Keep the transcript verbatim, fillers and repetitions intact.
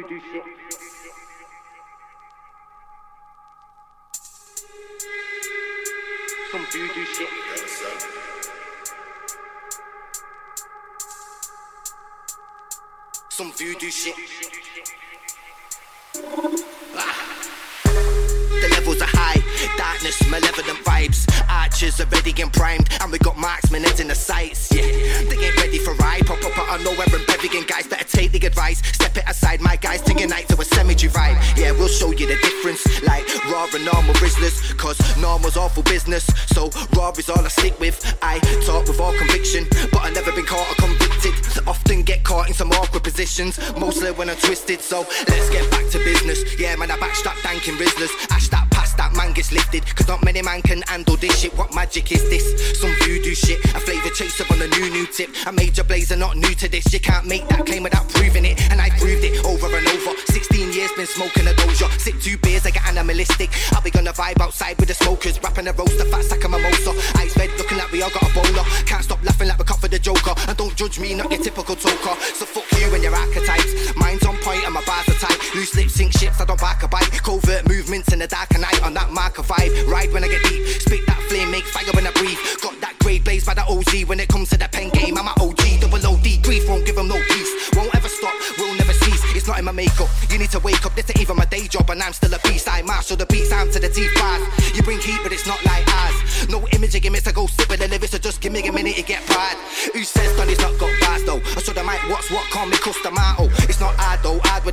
voodoo shit. Some voodoo shit. Some voodoo shit. Ah. The levels are high, darkness, malevolent vibes. Archers are ready and primed, and we got marksmen heads in the sights. Yeah, they ain't ready for ride. Pop up out of nowhere and begging guys better take the advice. Step it aside, my guys, take a night to a cemetery vibe. Yeah, we'll show you the difference, like raw and normal business. Cause normal's awful business, so raw is all I stick with. I talk with all conviction, but I've never been caught or convicted. Often get caught in some awkward positions, mostly when I'm twisted. So let's get back to business. Yeah, man, I backstrap danking Rizzlers. Ash that past that man gets lifted, cause not many man can handle this shit. What magic is this? Some voodoo shit, a flavour chaser on a new new tip. A major blazer, not new to this. You can't make that claim without proving it, and I proved it over and over. Sixteen years been smoking a doja. Sip two beers, I get animalistic. I'll be gonna vibe outside with the smokers, rapping a roaster, fat sack of mimosa. Eyes red, looking like we all got a bowler. Can't stop laughing like we cut for the joker. And don't judge me, not your typical talker. So fuck you and your archetypes. Mine's on point and my bars are tight. Loose lips sink ships, I don't back a bite. Covert movements in the dark of night on that marker vibe. Ride when I get deep, spit that flame, make fire when I breathe. Got that grade blaze by the O Z. When it comes to the pen game, I'm a O G, double O D. Grief won't give them no peace. Won't ever stop, will never cease. It's not in my makeup, you need to wake up. This ain't even my day job and I'm still a beast. I marshal the beats, I'm to the teeth bars. You bring heat but it's not like ours. No image gimmicks to go sip with the lyrics, so just give me a minute to get pride. Who says Donny's not got bars though? I show the mic what's what, call me Customato. It's not hard though, hard